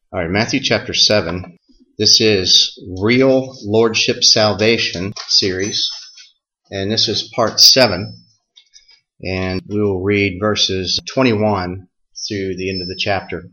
All right, Matthew chapter 7. This is Real Lordship Salvation series, and this is part 7. And we will read verses 21 through the end of the chapter.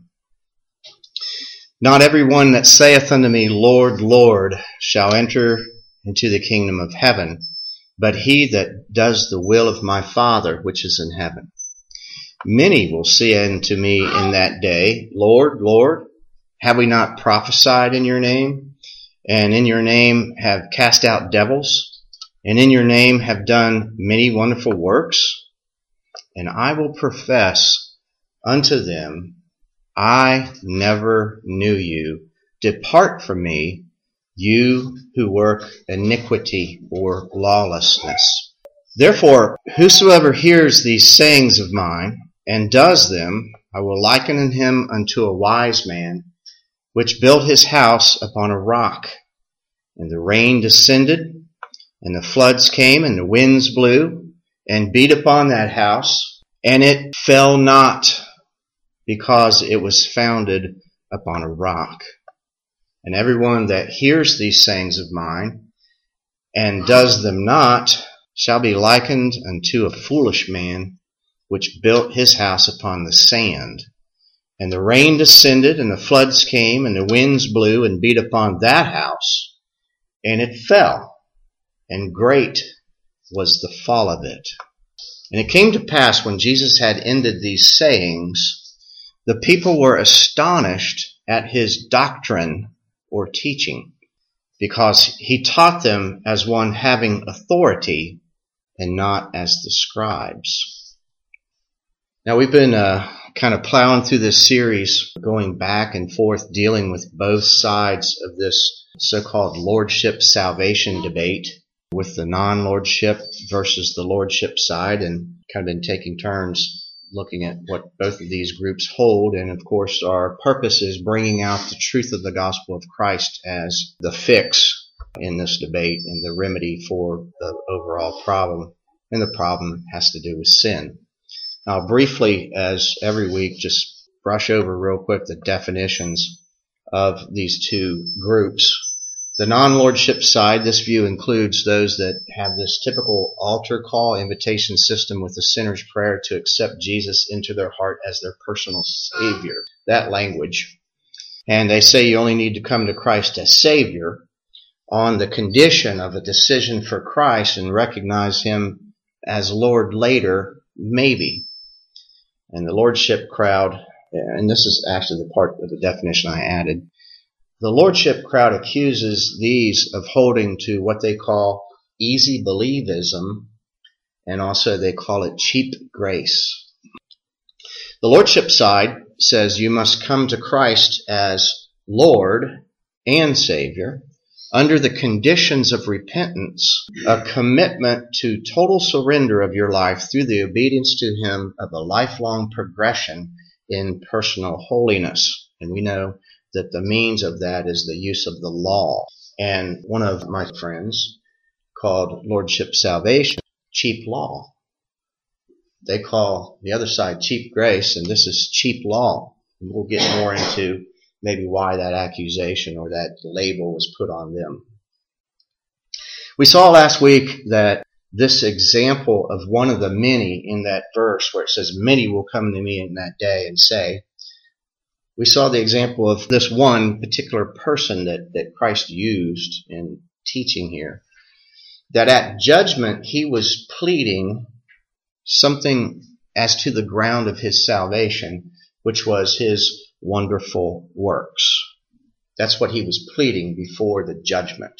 Not every one that saith unto me, Lord, Lord, shall enter into the kingdom of heaven, but he that does the will of my Father which is in heaven. Many will say unto me in that day, Lord, Lord, have we not prophesied in your name, and in your name have cast out devils, and in your name have done many wonderful works? And I will profess unto them, I never knew you. Depart from me, you who work iniquity or lawlessness. Therefore, whosoever hears these sayings of mine, and does them, I will liken him unto a wise man, which built his house upon a rock. And the rain descended, and the floods came, and the winds blew, and beat upon that house, and it fell not, because it was founded upon a rock. And everyone that hears these sayings of mine, and does them not, shall be likened unto a foolish man, which built his house upon the sand. And the rain descended, and the floods came, and the winds blew, and beat upon that house, and it fell, and great was the fall of it. And it came to pass, when Jesus had ended these sayings, the people were astonished at his doctrine or teaching, because he taught them as one having authority, and not as the scribes. Now, we've been kind of plowing through this series, going back and forth, dealing with both sides of this so-called lordship salvation debate, with the non-lordship versus the lordship side, and kind of been taking turns looking at what both of these groups hold. And of course, our purpose is bringing out the truth of the gospel of Christ as the fix in this debate and the remedy for the overall problem. And the problem has to do with sin. I'll briefly, as every week, just brush over real quick the definitions of these two groups. The non-lordship side, this view includes those that have this typical altar call invitation system with the sinner's prayer to accept Jesus into their heart as their personal Savior. That language. And they say you only need to come to Christ as Savior on the condition of a decision for Christ and recognize Him as Lord later, maybe. And the lordship crowd, and this is actually the part of the definition I added, the lordship crowd accuses these of holding to what they call easy believism, and also they call it cheap grace. The lordship side says you must come to Christ as Lord and Savior under the conditions of repentance, a commitment to total surrender of your life through the obedience to Him of a lifelong progression in personal holiness. And we know that the means of that is the use of the law. And one of my friends called lordship salvation cheap law. They call the other side cheap grace, and this is cheap law. And we'll get more into maybe why that accusation or that label was put on them. We saw last week that this example of one of the many in that verse where it says, many will come to me in that day and say, we saw the example of this one particular person that Christ used in teaching here, that at judgment he was pleading something as to the ground of his salvation, which was his wonderful works. That's what he was pleading before the judgment.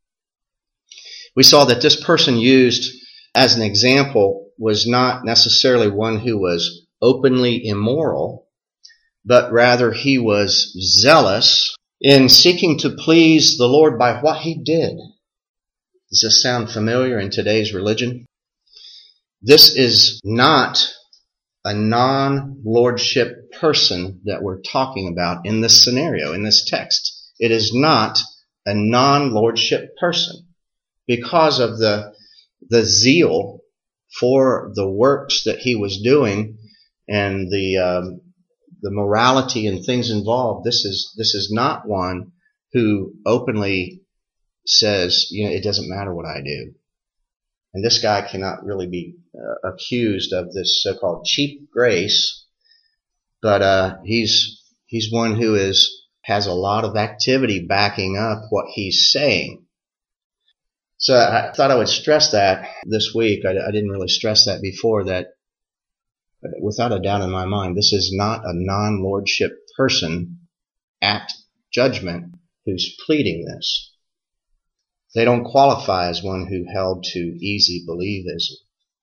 We saw that this person used as an example was not necessarily one who was openly immoral, but rather he was zealous in seeking to please the Lord by what he did. Does this sound familiar in today's religion? This is not a non-lordship person that we're talking about in this scenario, in this text. It is not a non-lordship person because of the zeal for the works that he was doing and the the morality and things involved, this is not one who openly says, it doesn't matter what I do. And this guy cannot really be accused of this so-called cheap grace, but he's one who has a lot of activity backing up what he's saying. So I thought I would stress that this week. I didn't really stress that before, that without a doubt in my mind, this is not a non-lordship person at judgment who's pleading this. They don't qualify as one who held to easy believism,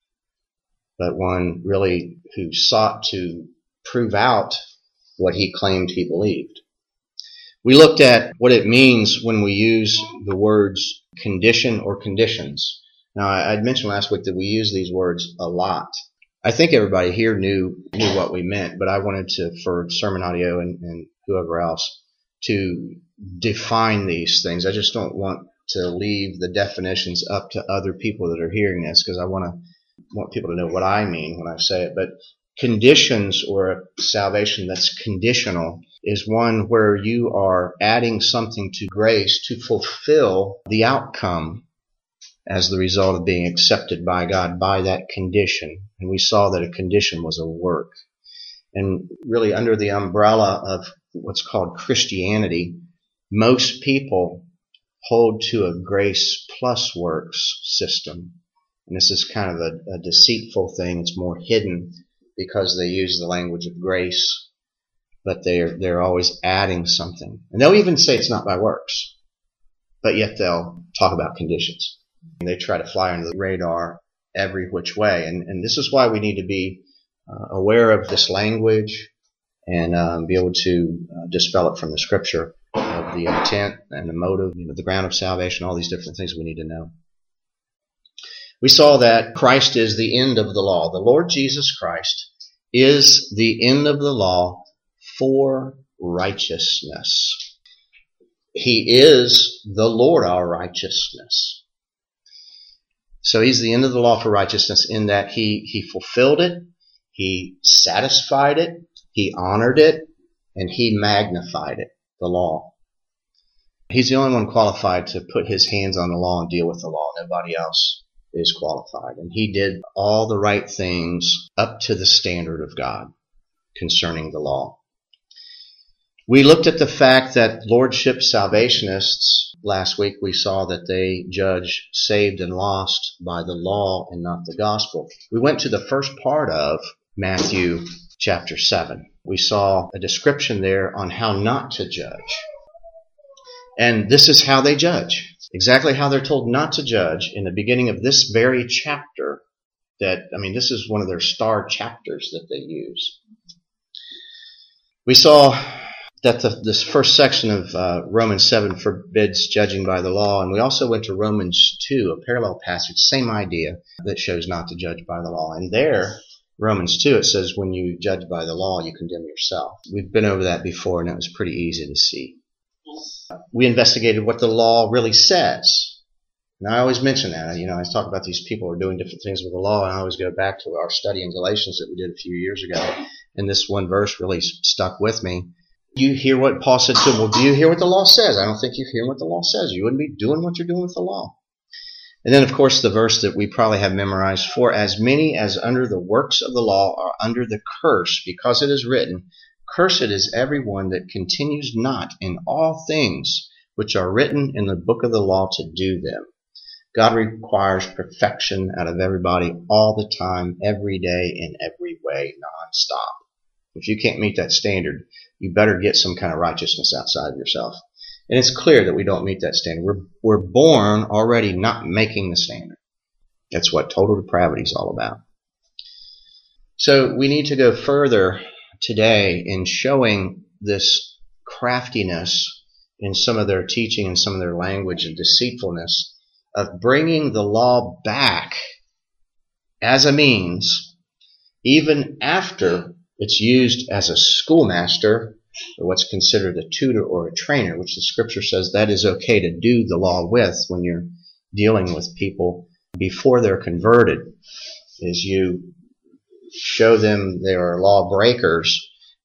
but one really who sought to prove out what he claimed he believed. We looked at what it means when we use the words condition or conditions. Now, I'd mentioned last week that we use these words a lot. I think everybody here knew what we meant, but I wanted to, for sermon audio and whoever else, to define these things. I just don't want to leave the definitions up to other people that are hearing this, because I want people to know what I mean when I say it. But conditions, or a salvation that's conditional, is one where you are adding something to grace to fulfill the outcome as the result of being accepted by God by that condition. And we saw that a condition was a work. And really, under the umbrella of what's called Christianity, most people hold to a grace plus works system. And this is kind of a deceitful thing. It's more hidden because they use the language of grace, but they're always adding something. And they'll even say it's not by works, but yet they'll talk about conditions. And they try to fly under the radar every which way. And this is why we need to be aware of this language and be able to dispel it from the Scripture, of the intent and the motive, the ground of salvation, all these different things we need to know. We saw that Christ is the end of the law. The Lord Jesus Christ is the end of the law for righteousness. He is the Lord our righteousness. So he's the end of the law for righteousness in that he fulfilled it, he satisfied it, he honored it, and he magnified it, the law. He's the only one qualified to put his hands on the law and deal with the law. Nobody else is qualified. And he did all the right things up to the standard of God concerning the law. We looked at the fact that Lordship Salvationists, last week we saw that they judge saved and lost by the law and not the gospel. We went to the first part of Matthew chapter 7. We saw a description there on how not to judge. And this is how they judge. Exactly how they're told not to judge in the beginning of this very chapter. This is one of their star chapters that they use. We saw that this first section of Romans 7 forbids judging by the law. And we also went to Romans 2, a parallel passage, same idea, that shows not to judge by the law. And there, Romans 2, it says when you judge by the law, you condemn yourself. We've been over that before, and it was pretty easy to see. We investigated what the law really says. And I always mention that. I talk about these people who are doing different things with the law, and I always go back to our study in Galatians that we did a few years ago. And this one verse really stuck with me. You hear what Paul said to him. Well, do you hear what the law says? I don't think you hear what the law says. You wouldn't be doing what you're doing with the law. And then, of course, the verse that we probably have memorized, for as many as under the works of the law are under the curse, because it is written, cursed is everyone that continues not in all things which are written in the book of the law to do them. God requires perfection out of everybody all the time, every day, in every way, nonstop. If you can't meet that standard, you better get some kind of righteousness outside of yourself. And it's clear that we don't meet that standard. We're born already not making the standard. That's what total depravity is all about. So we need to go further today in showing this craftiness in some of their teaching and some of their language and deceitfulness of bringing the law back as a means, even after it's used as a schoolmaster, or what's considered a tutor or a trainer, which the Scripture says that is okay to do the law with when you're dealing with people before they're converted, is you show them they are law breakers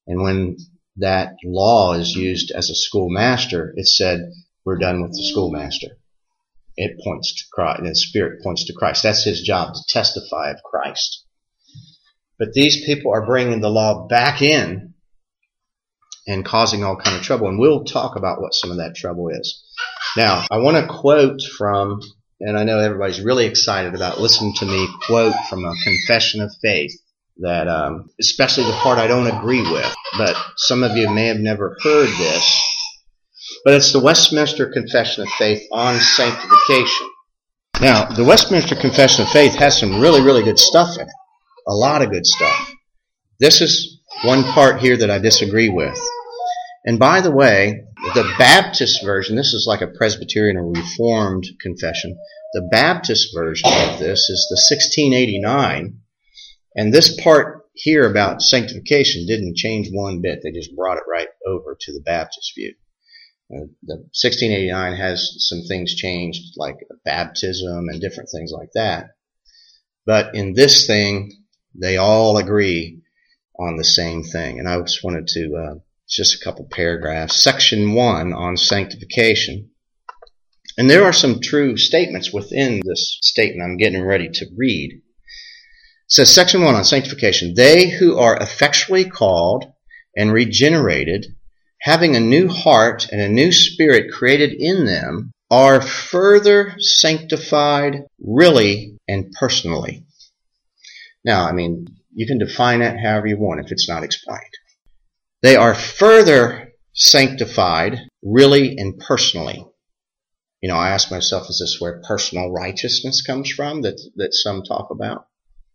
And when that law is used as a schoolmaster, it's said, we're done with the schoolmaster. It points to Christ, and the Spirit points to Christ. That's his job, to testify of Christ. But these people are bringing the law back in and causing all kind of trouble. And we'll talk about what some of that trouble is. Now, I want to quote from, and I know everybody's really excited about listening to me quote from a confession of faith that, especially the part I don't agree with, but some of you may have never heard this. But it's the Westminster Confession of Faith on sanctification. Now, the Westminster Confession of Faith has some really, really good stuff in it. A lot of good stuff. This is one part here that I disagree with. And by the way, the Baptist version, this is like a Presbyterian or Reformed confession. The Baptist version of this is the 1689. And this part here about sanctification didn't change one bit. They just brought it right over to the Baptist view. The 1689 has some things changed, like baptism and different things like that. But in this thing, they all agree on the same thing. And I just wanted to, just a couple paragraphs. Section 1 on sanctification. And there are some true statements within this statement I'm getting ready to read. It says, Section 1 on sanctification. They who are effectually called and regenerated, having a new heart and a new spirit created in them, are further sanctified really and personally. Now, I mean, you can define it however you want if it's not explained. They are further sanctified really and personally. You know, I ask myself, is this where personal righteousness comes from that some talk about?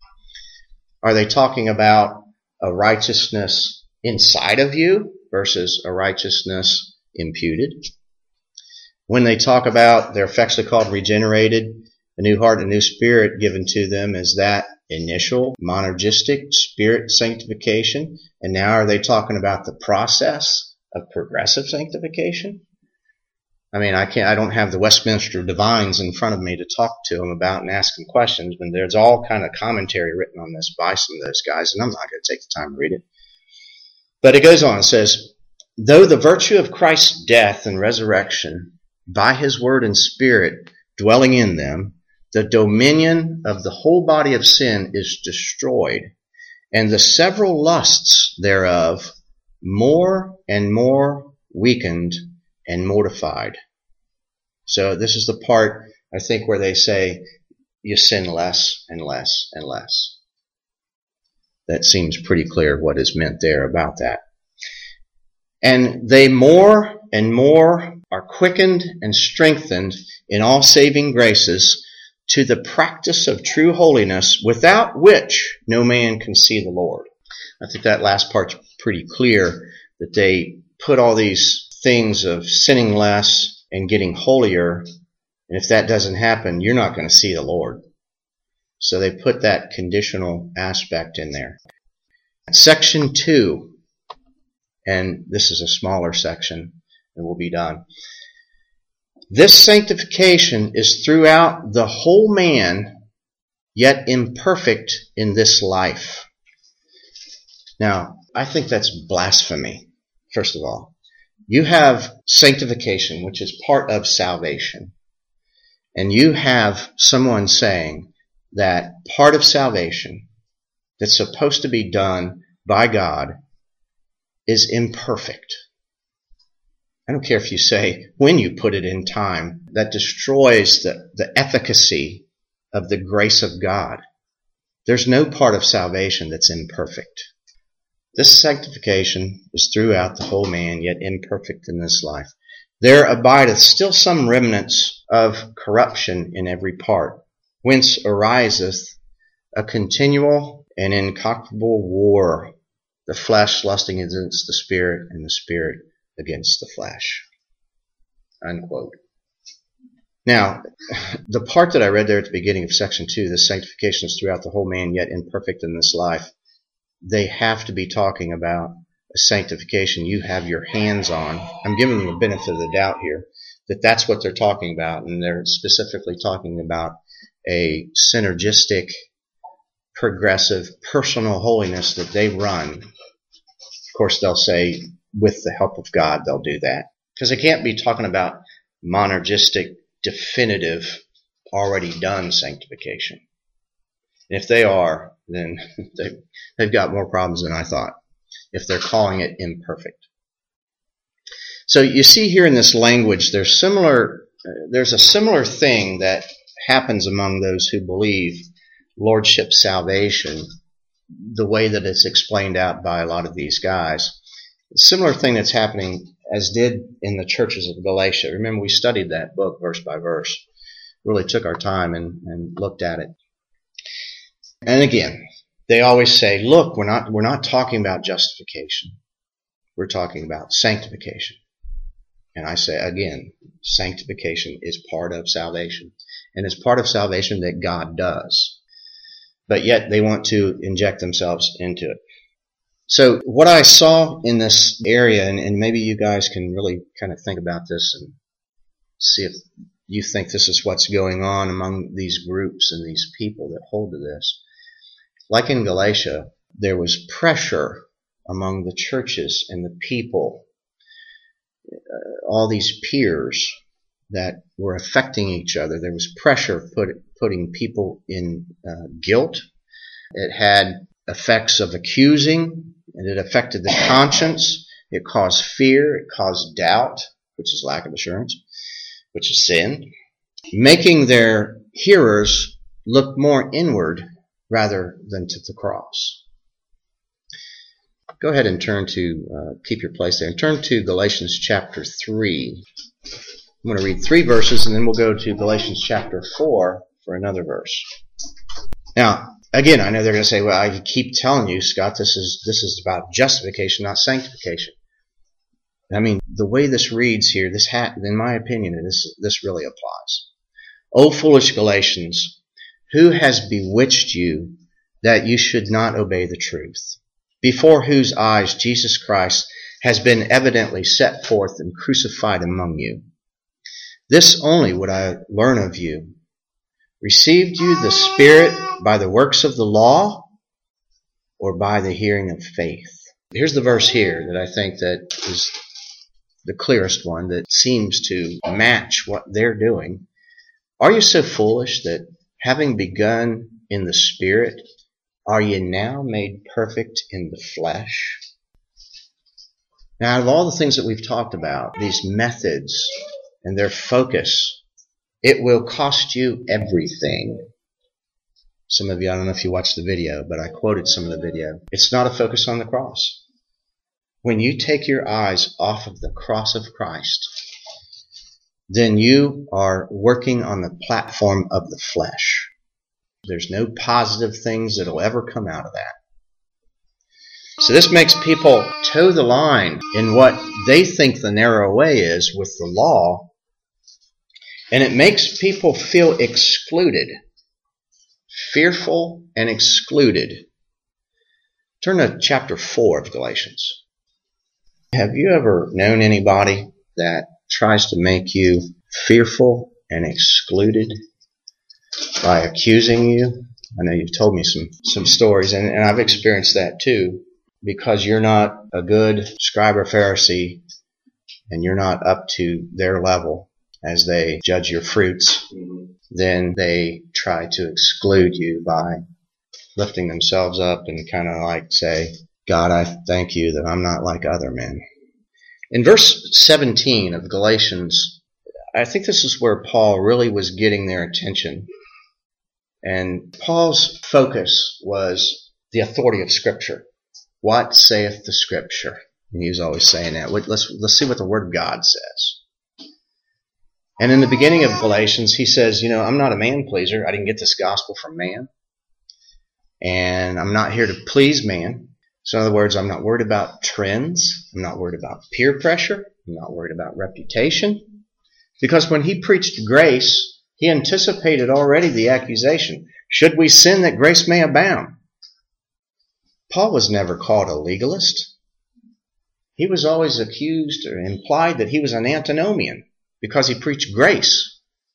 Are they talking about a righteousness inside of you versus a righteousness imputed? When they talk about they're effectually called regenerated, a new heart and a new spirit given to them, is that initial monergistic spirit sanctification? And now are they talking about the process of progressive sanctification? I mean, I don't have the Westminster Divines in front of me to talk to them about and ask them questions, but there's all kind of commentary written on this by some of those guys, and I'm not going to take the time to read it. But it goes on, it says, though the virtue of Christ's death and resurrection by his word and spirit dwelling in them, the dominion of the whole body of sin is destroyed, and the several lusts thereof more and more weakened and mortified. So this is the part, I think, where they say you sin less and less and less. That seems pretty clear what is meant there about that. And they more and more are quickened and strengthened in all saving graces to the practice of true holiness, without which no man can see the Lord. I think that last part's pretty clear, that they put all these things of sinning less and getting holier, and if that doesn't happen, you're not going to see the Lord. So they put that conditional aspect in there. Section 2, and this is a smaller section, and we'll be done. This sanctification is throughout the whole man, yet imperfect in this life. Now, I think that's blasphemy, first of all. You have sanctification, which is part of salvation. And you have someone saying that part of salvation that's supposed to be done by God is imperfect. I don't care if you say when you put it in time, that destroys the efficacy of the grace of God. There's no part of salvation that's imperfect. This sanctification is throughout the whole man, yet imperfect in this life. There abideth still some remnants of corruption in every part, whence ariseth a continual and incomparable war, the flesh lusting against the spirit, and the spirit against the flesh. Unquote. Now, the part that I read there at the beginning of section 2, the sanctification is throughout the whole man, yet imperfect in this life, they have to be talking about a sanctification you have your hands on. I'm giving them the benefit of the doubt here, that that's what they're talking about, and they're specifically talking about a synergistic, progressive, personal holiness that they run course, they'll say, with the help of God, they'll do that. Because they can't be talking about monergistic, definitive, already done sanctification. And if they are, then they've got more problems than I thought, if they're calling it imperfect. So you see here in this language, there's a similar thing that happens among those who believe lordship salvation, the way that it's explained out by a lot of these guys. A similar thing that's happening as did in the churches of Galatia. Remember, we studied that book verse by verse. Really took our time and looked at it. And again, they always say, look, we're not talking about justification. We're talking about sanctification. And I say again, sanctification is part of salvation. And it's part of salvation that God does. But yet they want to inject themselves into it. So what I saw in this area, and maybe you guys can really kind of think about this and see if you think this is what's going on among these groups and these people that hold to this. Like in Galatia, there was pressure among the churches and the people, all these peers that were affecting each other. There was pressure putting people in guilt. It had effects of accusing, and it affected the conscience. It caused fear. It caused doubt, which is lack of assurance, which is sin, making their hearers look more inward rather than to the cross. Go ahead and turn to, keep your place there, and turn to Galatians chapter 3. I'm going to read 3 verses, and then we'll go to Galatians chapter 4 for another verse. Now, again, I know they're going to say, well, I keep telling you, Scott, this is about justification, not sanctification. I mean, the way this reads here, in my opinion, this really applies. O foolish Galatians, who has bewitched you that you should not obey the truth, before whose eyes Jesus Christ has been evidently set forth and crucified among you? This only would I learn of you. Received you the Spirit by the works of the law, or by the hearing of faith? Here's the verse here that I think that is the clearest one, that seems to match what they're doing. Are you so foolish that, having begun in the Spirit, are you now made perfect in the flesh? Now, out of all the things that we've talked about, these methods and their focus, it will cost you everything. Some of you, I don't know if you watched the video, but I quoted some of the video. It's not a focus on the cross. When you take your eyes off of the cross of Christ, then you are working on the platform of the flesh. There's no positive things that will ever come out of that. So this makes people toe the line in what they think the narrow way is with the law, and it makes people feel excluded, fearful and excluded. Turn to chapter 4 of Galatians. Have you ever known anybody that tries to make you fearful and excluded by accusing you? I know you've told me some stories, and I've experienced that too. Because you're not a good scribe or Pharisee, and you're not up to their level as they judge your fruits, then they try to exclude you by lifting themselves up and kind of like say, God, I thank you that I'm not like other men. In verse 17 of Galatians, I think this is where Paul really was getting their attention. And Paul's focus was the authority of Scripture. What saith the Scripture? And he was always saying that. Let's see what the Word of God says. And in the beginning of Galatians, he says, I'm not a man pleaser. I didn't get this gospel from man. And I'm not here to please man. So in other words, I'm not worried about trends. I'm not worried about peer pressure. I'm not worried about reputation. Because when he preached grace, he anticipated already the accusation. Should we sin that grace may abound? Paul was never called a legalist. He was always accused or implied that he was an antinomian because he preached grace.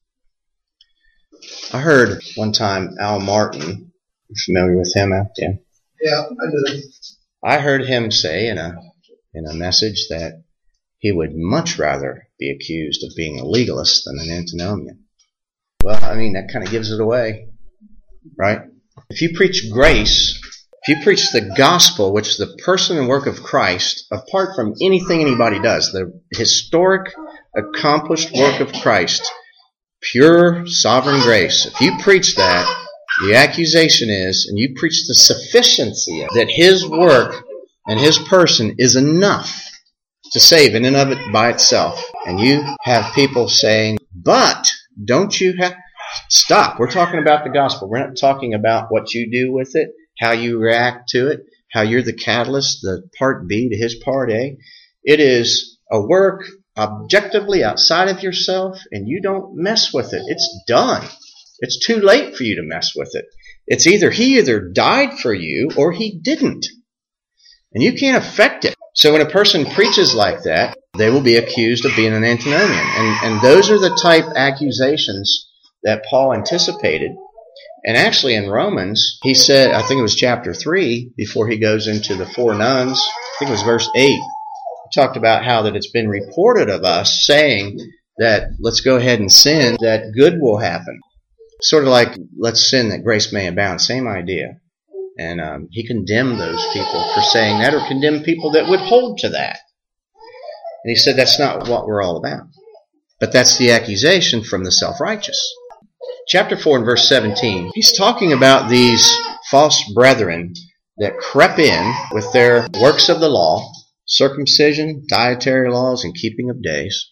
I heard one time Al Martin, you're familiar with him, Al? Yeah, I do. I heard him say in a in a message that he would much rather be accused of being a legalist than an antinomian. Well, I mean, that kind of gives it away, right? If you preach grace, if you preach the gospel, which is the person and work of Christ, apart from anything anybody does, the historic, accomplished work of Christ, pure sovereign grace, if you preach that, the accusation is, and you preach the sufficiency of that his work and his person is enough to save in and of it by itself. And you have people saying, but don't you have... Stop. We're talking about the gospel. We're not talking about what you do with it, how you react to it, how you're the catalyst, the part B to his part A. It is a work objectively outside of yourself, and you don't mess with it. It's done. It's too late for you to mess with it. It's either he either died for you or he didn't. And you can't affect it. So when a person preaches like that, they will be accused of being an antinomian. And those are the type accusations that Paul anticipated. And actually in Romans, he said, I think it was chapter 3, before he goes into the 4 nuns, I think it was verse 8, he talked about how that it's been reported of us saying that let's go ahead and sin, that good will happen. Sort of like, let's sin that grace may abound. Same idea. And he condemned those people for saying that, or condemned people that would hold to that. And he said that's not what we're all about. But that's the accusation from the self-righteous. Chapter 4 and verse 17, he's talking about these false brethren that crept in with their works of the law, circumcision, dietary laws, and keeping of days.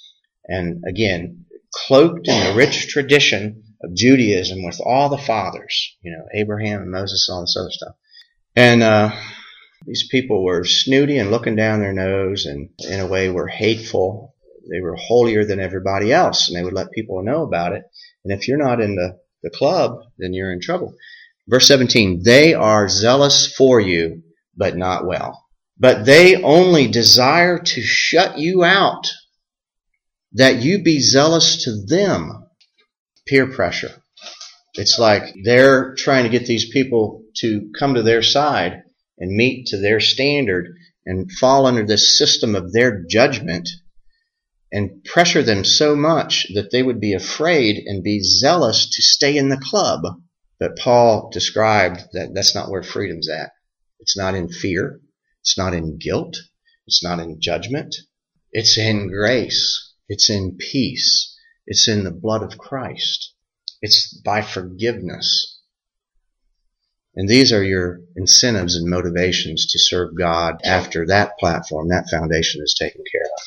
And again, cloaked in the rich tradition of Judaism with all the fathers, Abraham and Moses and all this other stuff. And these people were snooty and looking down their nose, and in a way were hateful. They were holier than everybody else, and they would let people know about it. And if you're not in the club, then you're in trouble. Verse 17, they are zealous for you, but not well. But they only desire to shut you out, that you be zealous to them. Peer pressure. It's like they're trying to get these people to come to their side and meet to their standard and fall under this system of their judgment, and pressure them so much that they would be afraid and be zealous to stay in the club. But Paul described that that's not where freedom's at. It's not in fear. It's not in guilt. It's not in judgment. It's in grace. It's in peace. It's in the blood of Christ. It's by forgiveness. And these are your incentives and motivations to serve God after that platform, that foundation is taken care of.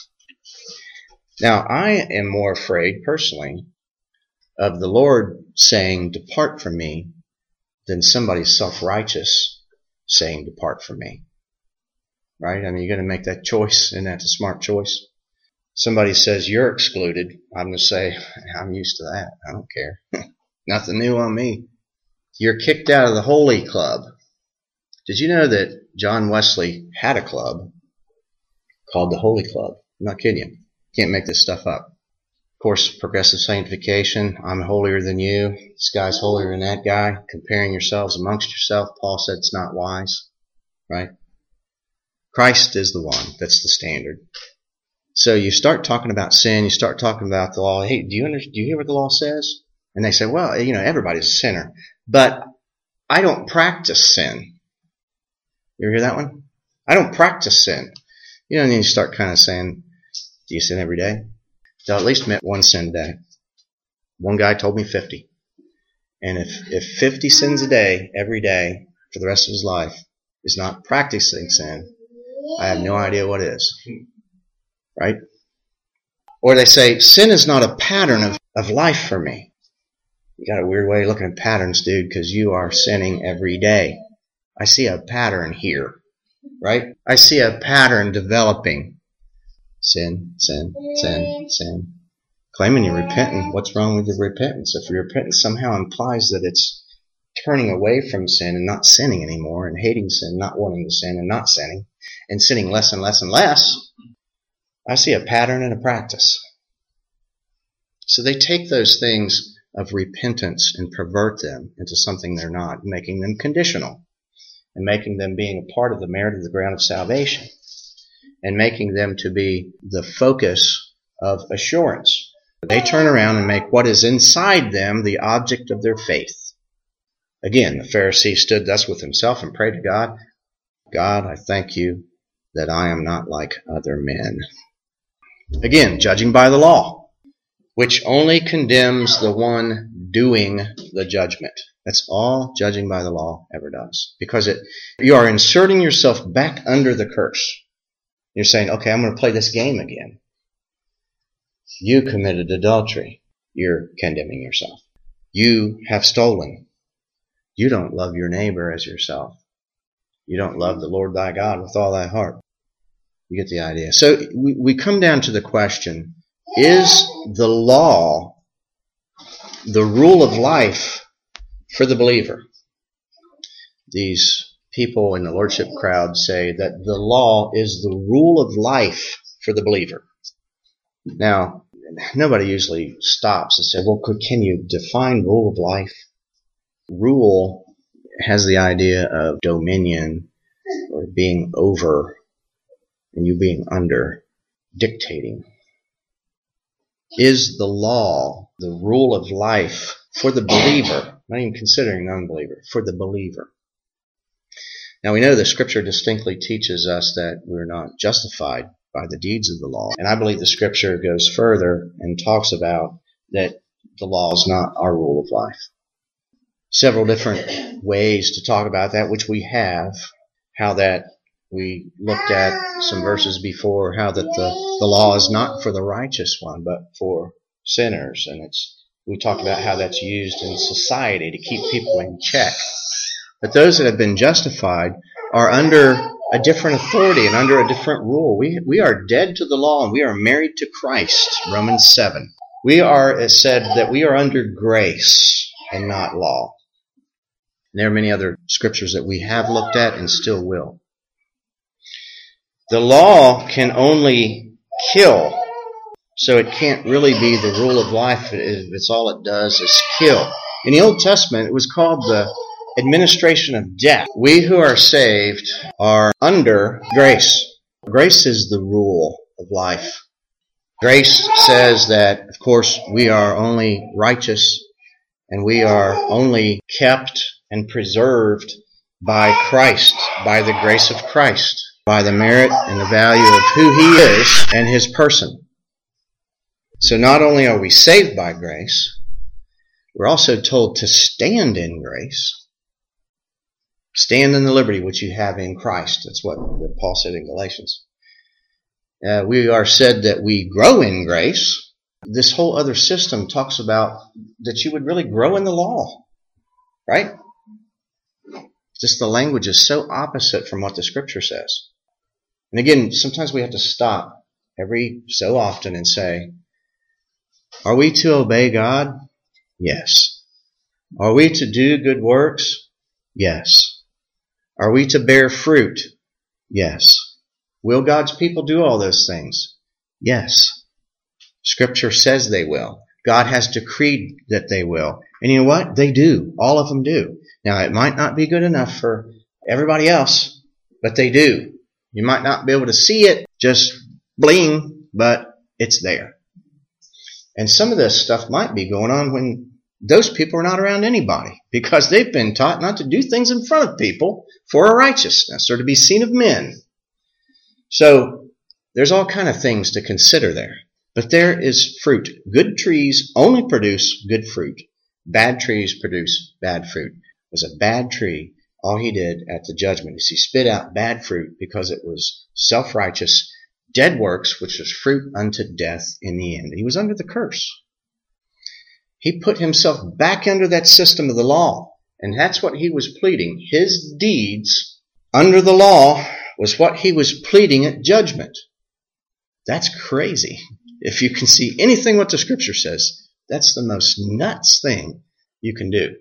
Now, I am more afraid, personally, of the Lord saying, depart from me, than somebody self-righteous saying, depart from me. Right? I mean, you're going to make that choice, and that's a smart choice. Somebody says, you're excluded. I'm going to say, I'm used to that. I don't care. Nothing new on me. You're kicked out of the Holy Club. Did you know that John Wesley had a club called the Holy Club? I'm not kidding you. Can't make this stuff up. Of course, progressive sanctification. I'm holier than you. This guy's holier than that guy. Comparing yourselves amongst yourself. Paul said it's not wise. Right? Christ is the one. That's the standard. So you start talking about sin. You start talking about the law. Hey, do you hear what the law says? And they say, well, everybody's a sinner. But I don't practice sin. You ever hear that one? I don't practice sin. And then you start kind of saying, do you sin every day? So at least admit one sin a day. One guy told me 50. And if 50 sins a day, every day, for the rest of his life, is not practicing sin, I have no idea what is. Right? Or they say, sin is not a pattern of life for me. You got a weird way of looking at patterns, dude, because you are sinning every day. I see a pattern here. Right? I see a pattern developing. Sin, sin, sin, sin. Claiming you're repentant. What's wrong with your repentance? If your repentance somehow implies that it's turning away from sin and not sinning anymore, and hating sin, not wanting to sin and not sinning, and sinning less and less and less, I see a pattern and a practice. So they take those things of repentance and pervert them into something they're not, making them conditional and making them being a part of the merit of the ground of salvation. and making them to be the focus of assurance. They turn around and make what is inside them the object of their faith. Again, the Pharisee stood thus with himself and prayed to God, God, I thank you that I am not like other men. Again, judging by the law, which only condemns the one doing the judgment. That's all judging by the law ever does. Because you are inserting yourself back under the curse. You're saying, okay, I'm going to play this game again. You committed adultery. You're condemning yourself. You have stolen. You don't love your neighbor as yourself. You don't love the Lord thy God with all thy heart. You get the idea. So we come down to the question, is the law the rule of life for the believer? These people in the Lordship crowd say that the law is the rule of life for the believer. Now, nobody usually stops and says, well, can you define rule of life? Rule has the idea of dominion or being over and you being under, dictating. Is the law the rule of life for the believer? Not even considering the unbeliever, for the believer. Now we know the Scripture distinctly teaches us that we're not justified by the deeds of the law. And I believe the Scripture goes further and talks about that the law is not our rule of life. Several different ways to talk about that, which we have, how that we looked at some verses before, how that the law is not for the righteous one, but for sinners. And we talked about how that's used in society to keep people in check. But those that have been justified are under a different authority and under a different rule. We are dead to the law and we are married to Christ, Romans 7. We are, it said, that we are under grace and not law. And there are many other scriptures that we have looked at and still will. The law can only kill, so it can't really be the rule of life. It's all it does is kill. In the Old Testament, it was called the administration of death. We who are saved are under grace. Grace is the rule of life. Grace says that, of course, we are only righteous and we are only kept and preserved by Christ, by the grace of Christ, by the merit and the value of who He is and His person. So not only are we saved by grace, we're also told to stand in grace. Stand in the liberty which you have in Christ. That's what Paul said in Galatians. We are said that we grow in grace. This whole other system talks about that you would really grow in the law. Right? Just the language is so opposite from what the Scripture says. And again, sometimes we have to stop every so often and say, are we to obey God? Yes. Are we to do good works? Yes. Are we to bear fruit? Yes. Will God's people do all those things? Yes. Scripture says they will. God has decreed that they will. And you know what? They do. All of them do. Now, it might not be good enough for everybody else, but they do. You might not be able to see it, just bling, but it's there. And some of this stuff might be going on when those people are not around anybody, because they've been taught not to do things in front of people for a righteousness or to be seen of men. So there's all kind of things to consider there. But there is fruit. Good trees only produce good fruit. Bad trees produce bad fruit. It was a bad tree. All he did at the judgment is he spit out bad fruit because it was self-righteous, dead works, which was fruit unto death in the end. He was under the curse. He put himself back under that system of the law. And that's what he was pleading. His deeds under the law was what he was pleading at judgment. That's crazy. If you can see anything what the Scripture says, that's the most nuts thing you can do.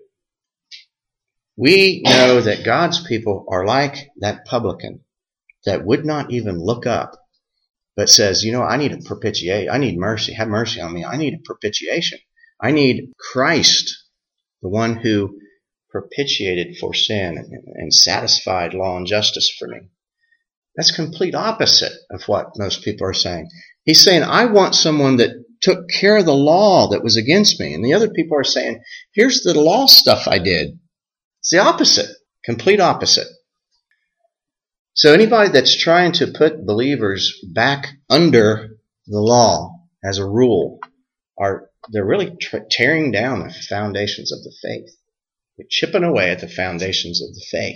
We know that God's people are like that publican that would not even look up, but says, I need a propitiation. I need mercy. Have mercy on me. I need a propitiation. I need Christ, the one who propitiated for sin and satisfied law and justice for me. That's complete opposite of what most people are saying. He's saying, I want someone that took care of the law that was against me. And the other people are saying, here's the law stuff I did. It's the opposite, complete opposite. So anybody that's trying to put believers back under the law as a rule, they're really tearing down the foundations of the faith. They're chipping away at the foundations of the faith.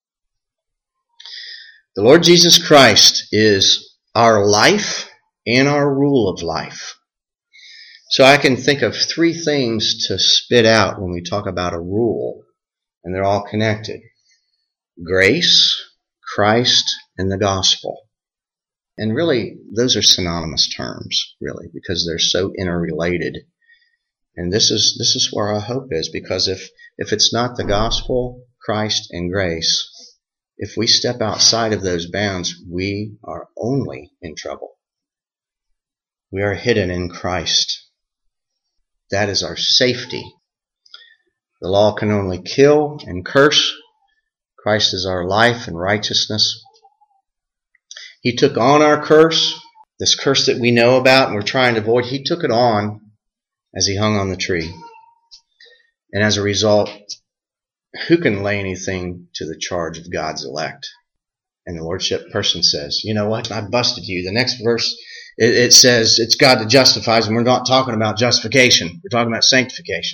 The Lord Jesus Christ is our life and our rule of life. So I can think of three things to spit out when we talk about a rule, and they're all connected. Grace, Christ, and the gospel. And really, those are synonymous terms, really, because they're so interrelated. And this is where our hope is, because if it's not the gospel, Christ, and grace, if we step outside of those bounds, we are only in trouble. We are hidden in Christ. That is our safety. The law can only kill and curse. Christ is our life and righteousness. He took on our curse, this curse that we know about and we're trying to avoid. He took it on as he hung on the tree. And as a result, who can lay anything to the charge of God's elect? And the Lordship person says, you know what? I busted you. The next verse, it says it's God that justifies, and we're not talking about justification. We're talking about sanctification.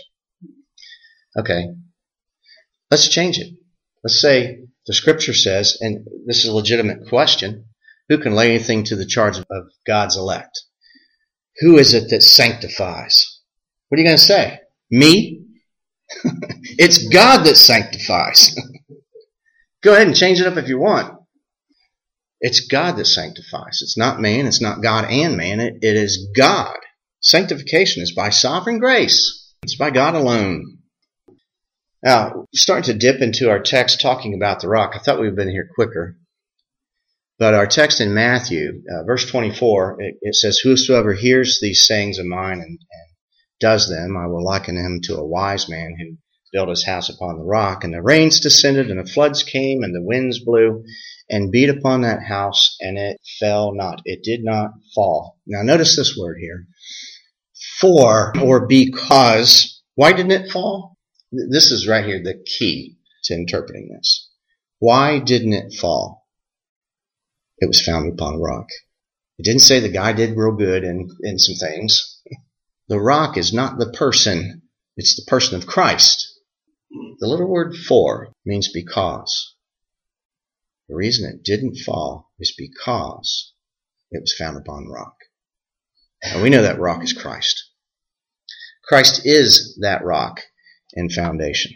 Okay. Let's change it. Let's say the Scripture says, and this is a legitimate question, who can lay anything to the charge of God's elect? Who is it that sanctifies? What are you going to say? Me? It's God that sanctifies. Go ahead and change it up if you want. It's God that sanctifies. It's not man. It's not God and man. It is God. Sanctification is by sovereign grace. It's by God alone. Now, we're starting to dip into our text talking about the rock. I thought we would have been here quicker. But our text in Matthew, verse 24, it says, whosoever hears these sayings of mine and does them, I will liken him to a wise man who built his house upon the rock. And the rains descended, and the floods came, and the winds blew, and beat upon that house, and it fell not. It did not fall. Now notice this word here. For, or because. Why didn't it fall? This is right here the key to interpreting this. Why didn't it fall? It was founded upon a rock. It didn't say the guy did real good in some things. The rock is not the person. It's the person of Christ. The little word for means because. The reason it didn't fall is because it was founded upon the rock. And we know that rock is Christ. Christ is that rock and foundation.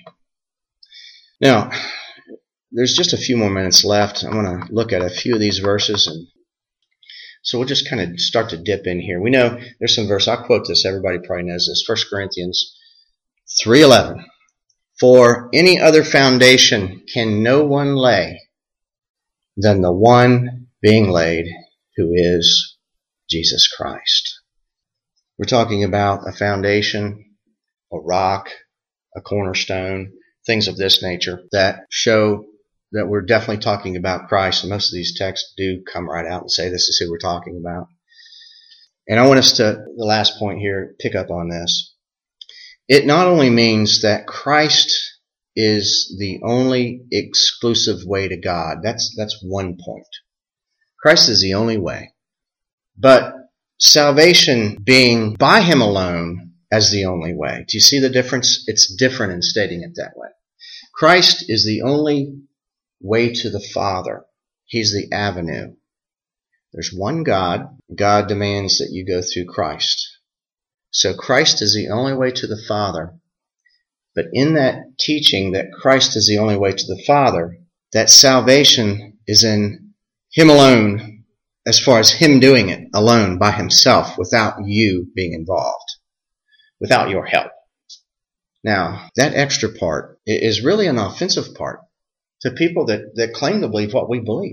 Now, there's just a few more minutes left. I'm going to look at a few of these verses, and so we'll just kind of start to dip in here. We know there's some verse. I'll quote this. Everybody probably knows this. 1 Corinthians 3:11. For any other foundation can no one lay than the one being laid, who is Jesus Christ. We're talking about a foundation, a rock, a cornerstone, things of this nature that show that we're definitely talking about Christ. And most of these texts do come right out and say this is who we're talking about. And I want us to, the last point here, pick up on this. It not only means that Christ is the only exclusive way to God. That's one point. Christ is the only way. But salvation being by Him alone as the only way. Do you see the difference? It's different in stating it that way. Christ is the only way to the Father. He's the avenue. There's one God. God demands that you go through Christ. So Christ is the only way to the Father. But in that teaching that Christ is the only way to the Father, that salvation is in Him alone, as far as Him doing it alone by Himself, without you being involved, without your help. Now, that extra part is really an offensive part to people that claim to believe what we believe.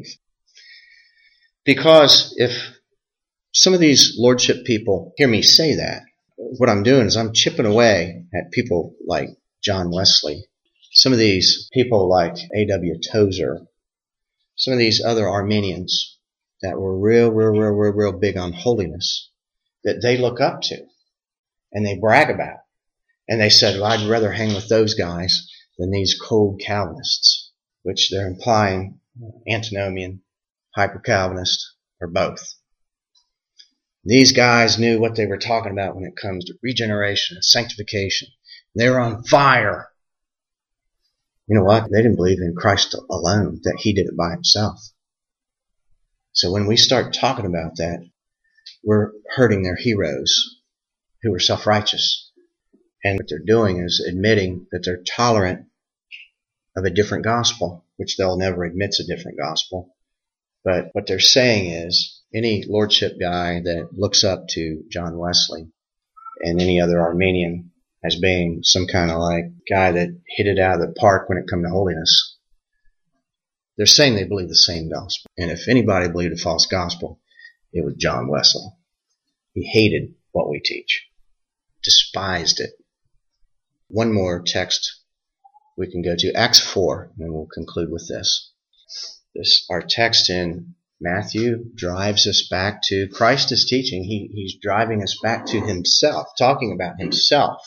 Because if some of these lordship people hear me say that, what I'm doing is I'm chipping away at people like John Wesley, some of these people like A.W. Tozer, some of these other Armenians that were real big on holiness that they look up to and they brag about. And they said, well, I'd rather hang with those guys than these cold Calvinists, which they're implying antinomian, hyper-Calvinist, or both. These guys knew what they were talking about when it comes to regeneration and sanctification. They were on fire. You know what? They didn't believe in Christ alone, that he did it by himself. So when we start talking about that, we're hurting their heroes who are self-righteous. And what they're doing is admitting that they're tolerant of a different gospel, which they'll never admit's a different gospel. But what they're saying is, any lordship guy that looks up to John Wesley and any other Armenian as being some kind of like guy that hit it out of the park when it comes to holiness, they're saying they believe the same gospel. And if anybody believed a false gospel, it was John Wesley. He hated what we teach, despised it. One more text we can go to, Acts 4, and we'll conclude with this. Our text in Matthew drives us back to Christ is teaching. He's driving us back to himself, talking about himself,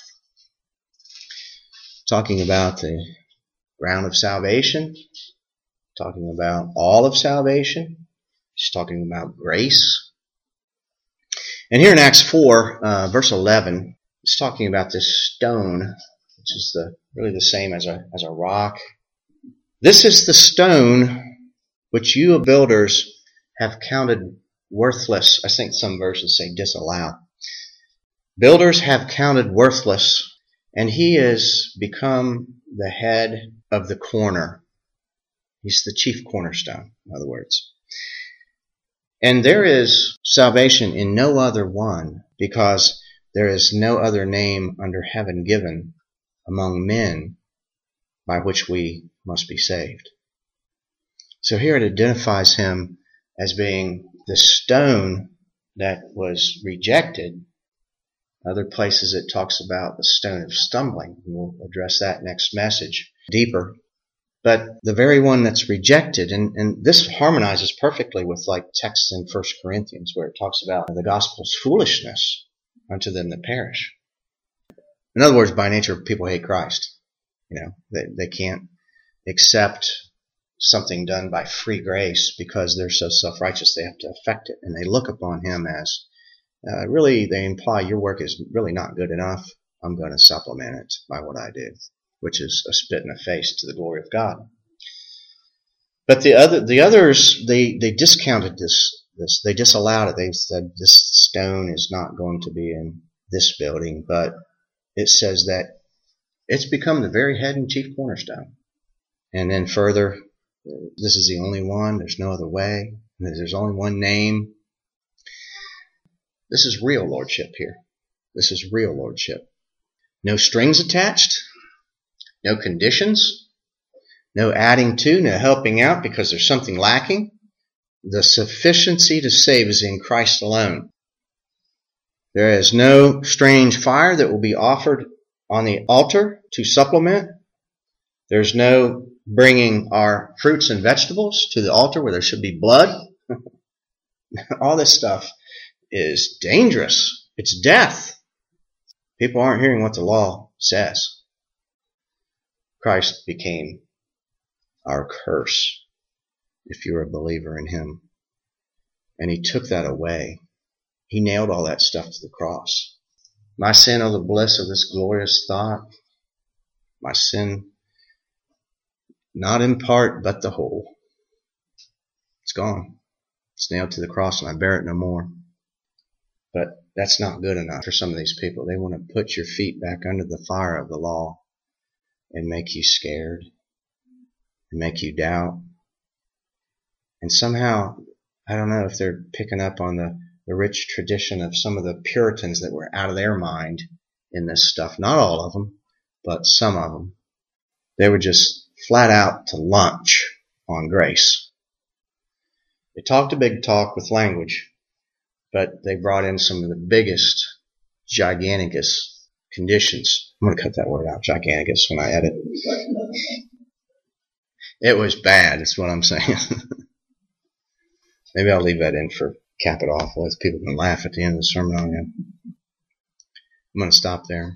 talking about the ground of salvation, talking about all of salvation. He's talking about grace. And here in Acts 4, verse 11, he's talking about this stone, which is really the same as a rock. This is the stone which you builders have counted worthless. I think some versions say disallowed. Builders have counted worthless, and he has become the head of the corner. He's the chief cornerstone, in other words. And there is salvation in no other one, because there is no other name under heaven given among men by which we must be saved. So here it identifies him as being the stone that was rejected. Other places it talks about the stone of stumbling. We'll address that next message deeper. But the very one that's rejected, and this harmonizes perfectly with like texts in 1 Corinthians where it talks about the gospel's foolishness unto them that perish. In other words, by nature, people hate Christ. They can't accept something done by free grace because they're so self-righteous they have to affect it. And they look upon him as, really, they imply your work is really not good enough. I'm going to supplement it by what I do, which is a spit in the face to the glory of God. But the others, they discounted this. They disallowed it. They said this stone is not going to be in this building, but it says that it's become the very head and chief cornerstone. And then further, this is the only one. There's no other way. There's only one name. This is real lordship here. This is real lordship. No strings attached. No conditions. No adding to, no helping out because there's something lacking. The sufficiency to save is in Christ alone. There is no strange fire that will be offered on the altar to supplement. There's no bringing our fruits and vegetables to the altar where there should be blood. All this stuff is dangerous. It's death. People aren't hearing what the law says. Christ became our curse if you're a believer in him. And he took that away. He nailed all that stuff to the cross. My sin, oh the bliss of this glorious thought. My sin, not in part, but the whole. It's gone. It's nailed to the cross and I bear it no more. But that's not good enough for some of these people. They want to put your feet back under the fire of the law and make you scared and make you doubt. And somehow, I don't know if they're picking up on the rich tradition of some of the Puritans that were out of their mind in this stuff. Not all of them, but some of them. They were just flat out to lunch on grace. They talked a big talk with language, but they brought in some of the biggest, giganticus conditions. I'm going to cut that word out, giganticus, when I edit. It was bad, is what I'm saying. Maybe I'll leave that in for cap it off with. People can laugh at the end of the sermon on you. I'm going to stop there.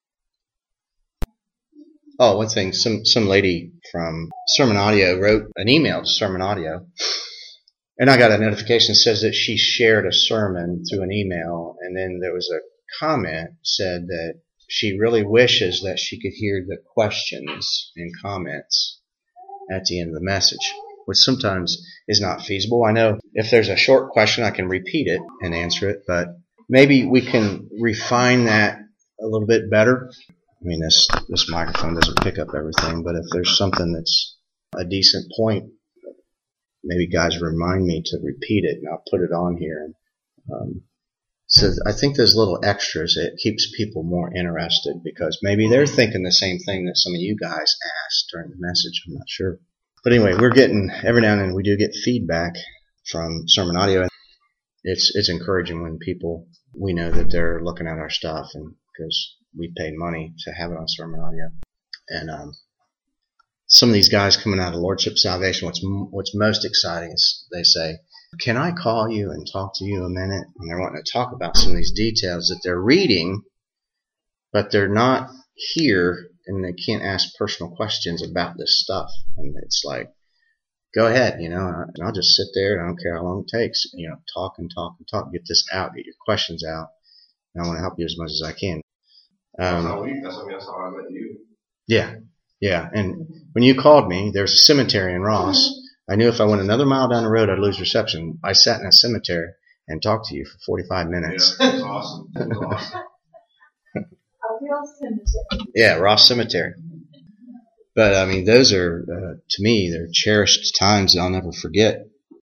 Oh, one thing. Some lady from Sermon Audio wrote an email to Sermon Audio. And I got a notification that says that she shared a sermon through an email. And then there was a comment said that she really wishes that she could hear the questions and comments at the end of the message, which sometimes is not feasible. I know if there's a short question, I can repeat it and answer it, but maybe we can refine that a little bit better. I mean, this microphone doesn't pick up everything, but if there's something that's a decent point, maybe guys remind me to repeat it, and I'll put it on here. So I think those little extras, it keeps people more interested because maybe they're thinking the same thing that some of you guys asked during the message. I'm not sure. But anyway, we're getting, every now and then we do get feedback from Sermon Audio. It's encouraging when people, we know that they're looking at our stuff, and because we paid money to have it on Sermon Audio. And some of these guys coming out of Lordship Salvation, what's most exciting is they say, can I call you and talk to you a minute? And they're wanting to talk about some of these details that they're reading, but they're not here, and they can't ask personal questions about this stuff. And it's like, go ahead, and I'll just sit there, and I don't care how long it takes. Talk and talk and talk. Get this out. Get your questions out. And I want to help you as much as I can. That's how I met you. Yeah. And when you called me, there's a cemetery in Ross. I knew if I went another mile down the road, I'd lose reception. I sat in a cemetery and talked to you for 45 minutes. Yeah, it was awesome. It was awesome. Ross Cemetery. Yeah, Ross Cemetery. But, I mean, those are, to me, they're cherished times that I'll never forget.